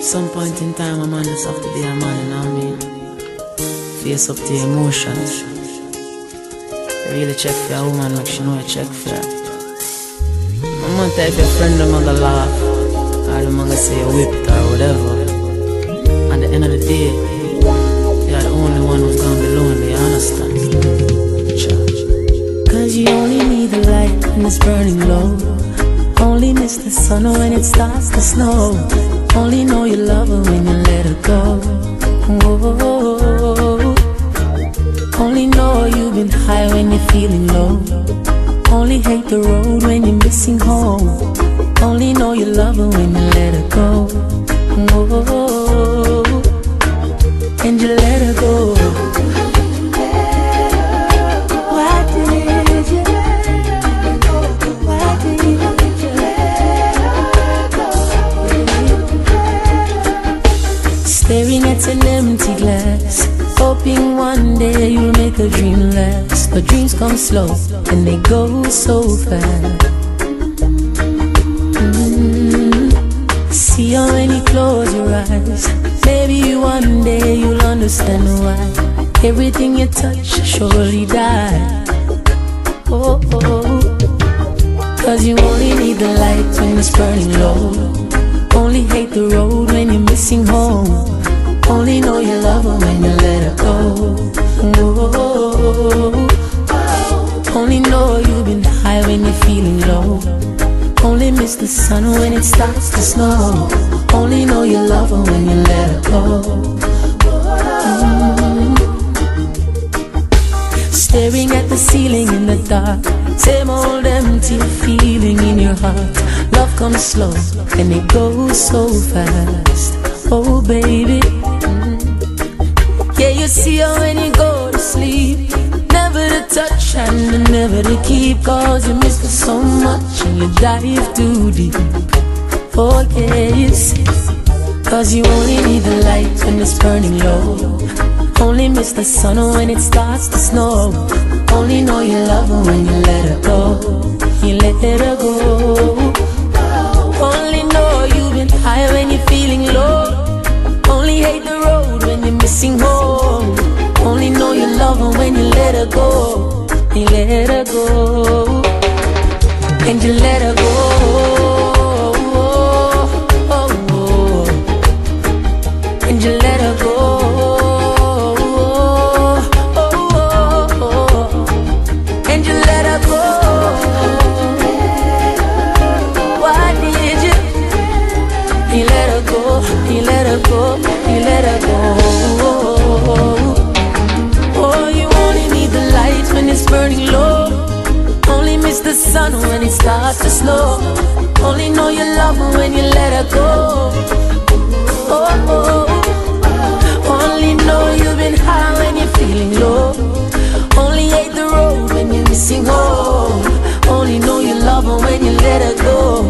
Some point in time, a man just have to be a man, you know what I mean? Face up to your emotions. Really check for a woman like she know you check for her. No matter if your friend them gonna laugh, or them gonna say you whipped or whatever. At the end of the day, you're the only one who's gonna be lonely, you understand? Cause you only need the light when it's burning low. Only miss the sun when it starts to snow. Only know you love her when you let her go. Whoa. Only know you've been high when you're feeling low. Only hate the road when you're missing home. Only know you love her when you let her go. Whoa. And you let her go. Staring at an empty glass, hoping one day you'll make a dream last. But dreams come slow and they go so fast. See how when you close your eyes, maybe one day you'll understand why everything you touch surely die. Oh, oh. Cause you only need the light when it's burning low. Only hate the road when you're missing home. Only know you love her when you let her go. Whoa. Only know you've been high when you're feeling low. Only miss the sun when it starts to snow. Only know you love her when you let her go. Staring at the ceiling in the dark, same old empty feeling in your heart. Love comes slow and it goes so fast. Oh baby, yeah, you see her when you go to sleep. Never to touch and never to keep. Cause you miss her so much and you dive too deep. Oh yes, cause you only need the light when it's burning low. Only miss the sun when it starts to snow. Only know you love her when you let her go. You let her go. Only know you've been high when you're feeling low. Only hate the road when you're missing home. Only know you love her when you let her go. You let her go. And you let her go. And you let her go. And you let her go. Why did you? You let her go. You let her go. You let her go. Oh, you only need the light when it's burning low. Only miss the sun when it starts to slow. Only know you love her when you let her go. Oh, oh. Only know you've been high when you're feeling low. Only hate the road when you're missing home. Only know you love her when you let her go.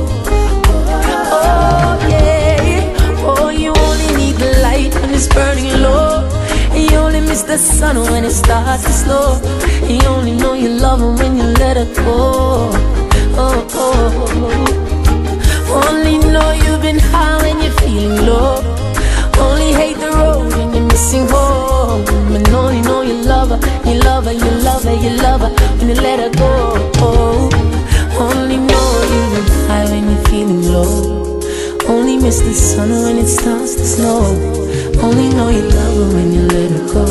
Oh yeah. Oh, you only need the light when it's burning low. And you only miss the sun when it starts to slow. And you only know you love her when you let her go. Oh, oh. Only know you've been high when you're feeling low. Only hate the road when you're missing home. And only know you love her, you love her, you love her, you love her when you let her go. Oh. Only know you've been high when you're feeling low. Only miss the sun when it starts to snow. Only know you love her when you let her go.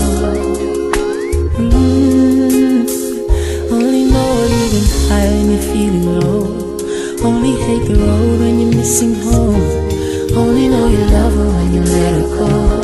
Only know you've been high when you're feeling low. Only hate the road when you're missing home. Only know you love her when you let her go.